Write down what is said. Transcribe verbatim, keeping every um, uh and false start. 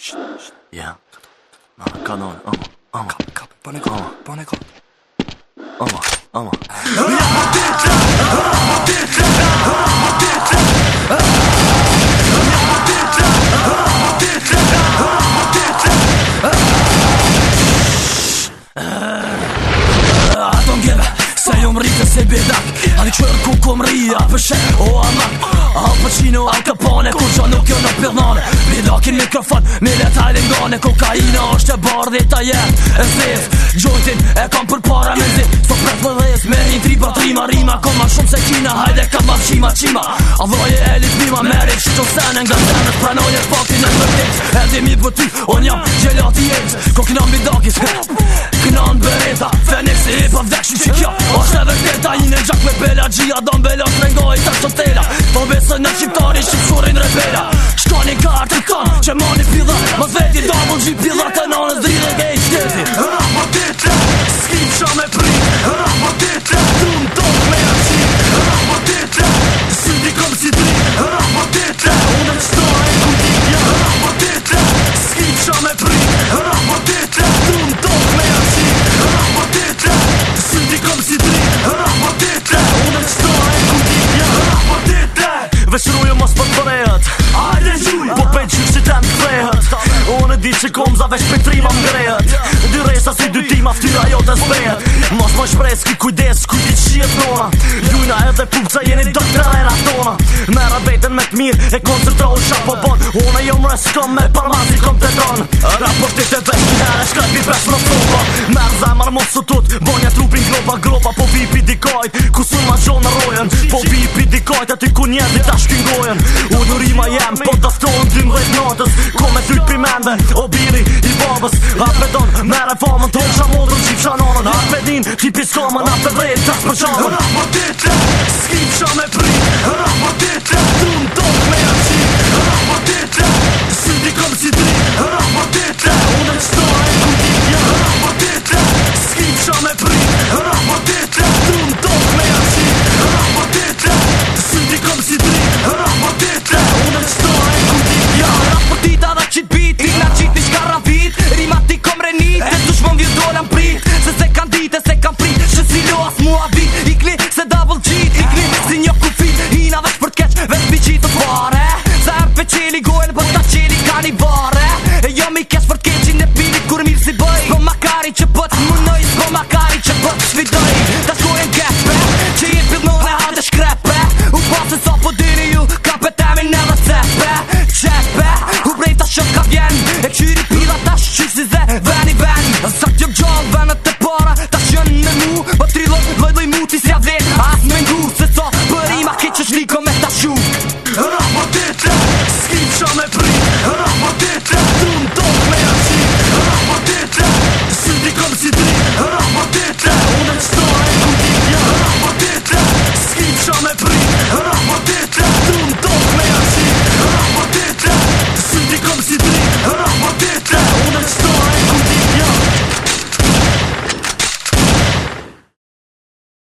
Ja. Ma kanon, ama, ama. Kap, kap, pane kap, pane kap. Ama, ama. I don't give a se jom rritë se bedak Ali qërë ku kom rria Pëshe o amak Al Pacino, Al Capone Kur qa nuk jo në pirnane Bedakin mikrofon Me letaj dhe ngane Kokaina është e bardhe ta jet E zez Gjojtin e kam për para me zi Sot pret më dhez Me rin tri për trima Rima kom ma shumë se kina Hajde kam ma qima qima A dhoje e lit bima Merit shto sene Nga zemet pranoje fakti në vërtet E di mi për ty On jam gjelati jetës Ko kënan bidakis Kënan bereta Fenix e hip-hop vdekshin që kjo është edhe vërteta Jine gjak me bela Gjia don bela Srengoj të sotela Po besë në qiptari Shqipsurin repela Shka një kartë i kanë Që ma një pidha Ma zveti double G pidha Të nanës dri dhe gej shteti Rapa tete S'kim qa me pri Rapa tete Trum tok me aci Rapa tete Sindi kom si tri Rapa tete Unë qëta e kutitja Rapa tete S'kim qa me pri Rapa tete Trum tok me aci Rapa tete Sindi kom si tri Rapa tete Unë qëta e kutitja Rapa tete Veshruju mos për të rehet Ajde gjuj Po pejt qyk që ten të krehet Unë di që kom za vesh petrima m'grehet Dy resa si dy tima ftyra jo të zbehet Mos më shprej s'ki kujdes Kujti qiet nona Jujna edhe pupca jeni doktra rena tona Mera bejten me t'mirë E koncentrohu shapo bon Unë jo mres kom me parmazi kom të don Raportit e vesh një herë shkrejt besh në sopa Merë zemar mos së tut Bonja trupin globa globa Po vipi dikajt Ku sun ma gjonë në rojen Po vipi dikajt Aty ku njerëzit ta shkingojën Unë rima jem Po të stonë dy mdhejt natës Ko me thyt pimende O biri i babës Apedon mere famën Ton qa modrën qip shanonën Apedin ti piskomën Apedrejt tas për qanën Rapa tete S'kim qa me pri